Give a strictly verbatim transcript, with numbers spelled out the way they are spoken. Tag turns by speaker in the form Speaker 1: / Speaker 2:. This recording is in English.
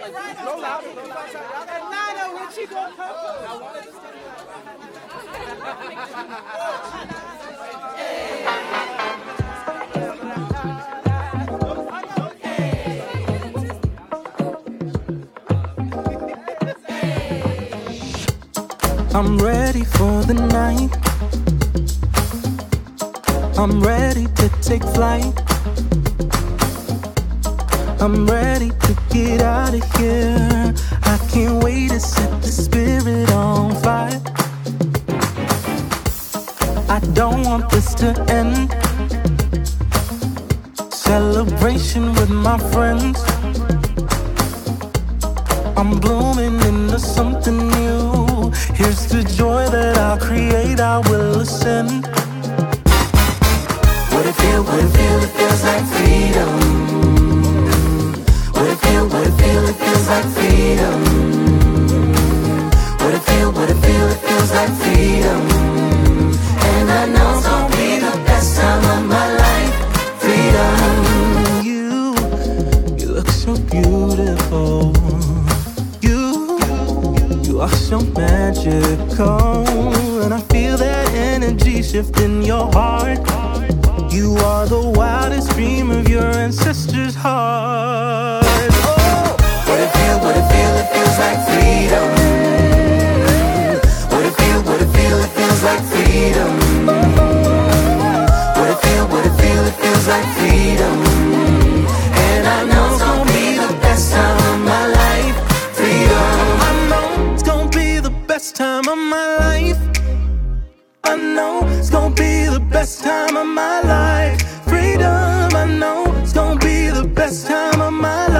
Speaker 1: Roll out. And Lana, when she gonna come?
Speaker 2: I'm ready for the night. I'm ready to take flight. I'm ready to get out of here. I can't wait to set the spirit on fire. I don't want this to end. Celebration with my friends. I'm blooming into something new. Here's the joy that I'll create, I will ascend. What it feel, what it feel, it feels like freedom. What it feel, what it feel, it feels like freedom. What it feel, what it feel, it feels like freedom. And I know it's gonna be the best time of my life. Freedom. You, you look so beautiful. You are so magical, and I feel that energy shift in your heart. You are the wildest dream of your ancestors' heart. Oh, what it feel, what it feel, it feels like freedom. What it feel, what it feel, it feels like freedom. What it feel, what it feel, it feels like freedom. And I know it's gonna be the best time of my life. Freedom. I know it's gonna be the best time of my life. I know it's gonna be the best time of my life. Freedom. I know it's gonna be the best time of my life.